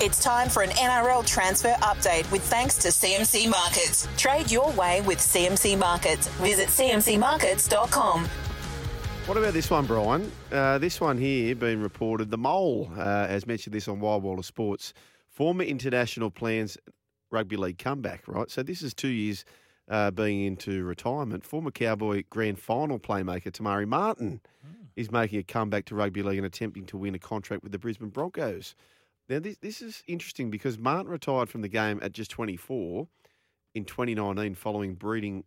It's time for an NRL transfer update with thanks to CMC Markets. Trade your way with CMC Markets. Visit cmcmarkets.com. What about this one, Brian? This one here being reported. The Mole has mentioned this on Wild World of Sports. Former international plans rugby league comeback, right? So this is 2 years being into retirement. Former Cowboy grand final playmaker Tamari Martin is making a comeback to rugby league and attempting to win a contract with the Brisbane Broncos. Now, this is interesting because Martin retired from the game at just 24 in 2019 following bleeding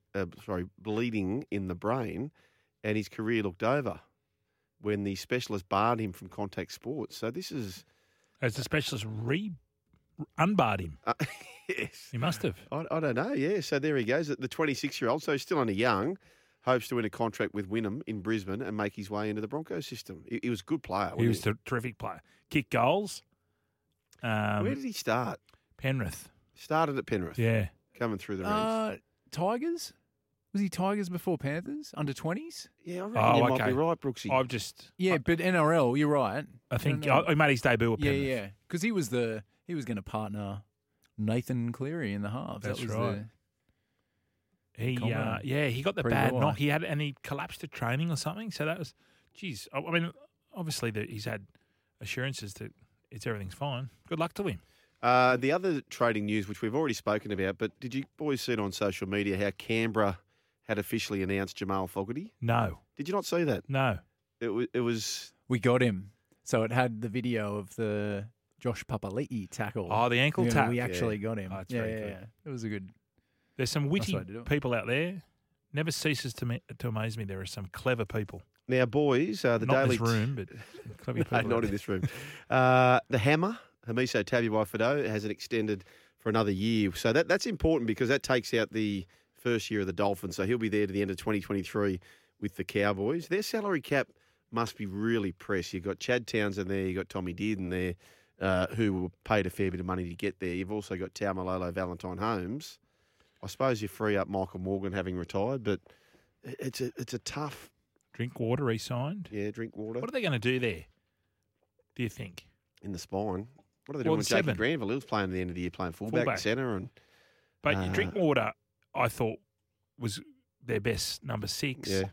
in the brain, and his career looked over when the specialist barred him from contact sports. So this is... As the specialist unbarred him. Yes. He must have. I don't know, yeah. So there he goes. The 26-year-old, so he's still only young, hopes to win a contract with Wynnum in Brisbane and make his way into the Broncos system. He was a good player, wasn't he? He was a terrific player. Kicked goals. Where did he start? Penrith. Started at Penrith. Yeah. Coming through the ranks. Tigers? Was he Tigers before Panthers? Under 20s? Yeah, I reckon you might be right, Brooksy. Yeah, but NRL, you're right. I think he made his debut at Penrith. Yeah. Because he was going to partner Nathan Cleary in the halves. That's that was right. He got the Pretty bad well, knock. And he collapsed at training or something. So that was, geez. I mean, obviously he's had assurances that everything's fine. Good luck to him. The other trading news, which we've already spoken about, but did you boys see it on social media how Canberra had officially announced Jamal Fogarty? No. Did you not see that? No. It was... We got him. So it had the video of the Josh Papali'i tackle. Oh, the ankle tap. We actually got him. Oh, it's very good. Yeah. It was a good... There's some witty way to do it. people out there. Never ceases to amaze me. There are some clever people. Now, boys, the Not Daily... in this room, but clever people. No, not in this room. The Hammer, Hamiso Tabuai-Fidow, has it extended for another year. So that's important because that takes out the first year of the Dolphins. So he'll be there to the end of 2023 with the Cowboys. Their salary cap must be really pressed. You've got Chad Townsend there, you've got Tommy Dearden there, who were paid a fair bit of money to get there. You've also got Taumalolo Valentine Holmes. I suppose you free up Michael Morgan having retired, but it's a tough... Drinkwater re-signed. Yeah, Drinkwater. What are they going to do there, do you think? In the spine. What are they doing with Jakey Granville? He was playing at the end of the year, playing fullback and centre. But Drinkwater, I thought, was their best number 6. Yeah.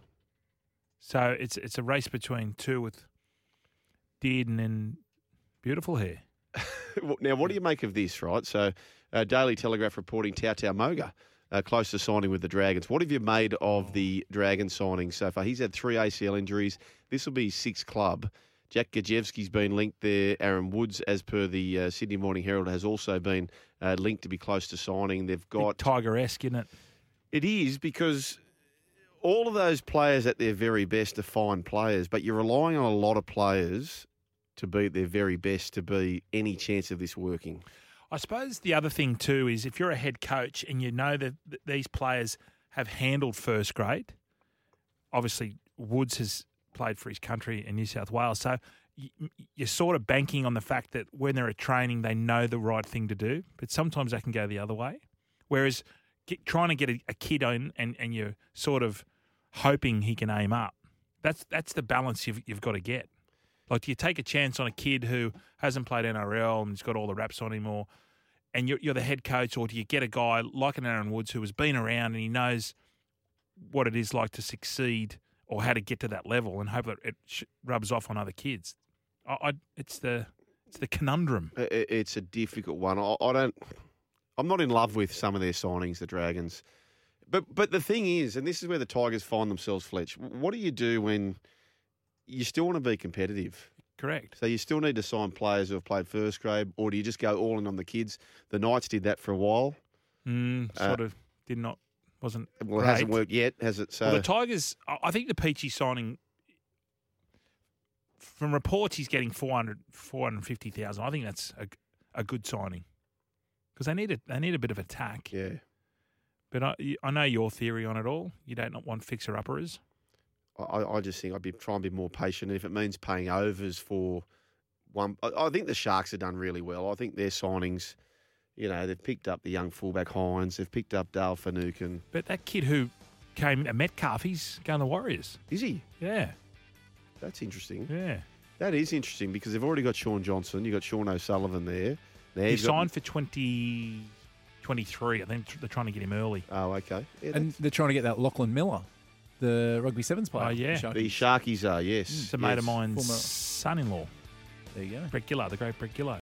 So it's a race between two with Dearden and beautiful hair. Now, what do you make of this, right? So, Daily Telegraph reporting Tautau Moga close to signing with the Dragons. What have you made of the Dragons signing so far? He's had 3 ACL injuries. This will be his 6th club. Jack Gajewski's been linked there. Aaron Woods, as per the Sydney Morning Herald, has also been linked to be close to signing. They've got... Tiger-esque, isn't it? It is, because all of those players at their very best are fine players, but you're relying on a lot of players to be at their very best to be any chance of this working. I suppose the other thing too is if you're a head coach and you know that these players have handled first grade, obviously Woods has played for his country in New South Wales, so you're sort of banking on the fact that when they're at training they know the right thing to do, but sometimes that can go the other way. Whereas trying to get a kid on and you're sort of hoping he can aim up, that's the balance you've got to get. Like, do you take a chance on a kid who hasn't played NRL and has got all the raps on him, and you're the head coach, or do you get a guy like an Aaron Woods who has been around and he knows what it is like to succeed or how to get to that level and hope that it rubs off on other kids? It's the conundrum. It's a difficult one. I'm not in love with some of their signings, the Dragons. But the thing is, and this is where the Tigers find themselves, Fletch, what do you do when you still want to be competitive? Correct. So you still need to sign players who have played first grade, or do you just go all in on the kids? The Knights did that for a while. Wasn't Well, it great. hasn't worked yet, has it? So Well, the Tigers, I think the Peachy signing, from reports he's getting 450,000. I think that's a good signing because they need a bit of attack. Yeah. But I know your theory on it all. You don't want fixer-uppers. I just think I'd be trying to be more patient. And if it means paying overs for one, I think the Sharks have done really well. I think their signings, they've picked up the young fullback Hines, they've picked up Dale Finucane. But that kid who came, Metcalf, he's going to Warriors. Is he? Yeah. That's interesting. Yeah. That is interesting because they've already got Sean Johnson. You've got Sean O'Sullivan there. Now He he's got- signed for 2023. I think they're trying to get him early. Oh, okay. Yeah, And they're trying to get that Lachlan Miller, the rugby sevens player. Oh, yeah. the Sharkies are, yes. It's a mate of yes. mine's Former- son-in-law, There you go. Brett Gillard, the great Brett Gillard.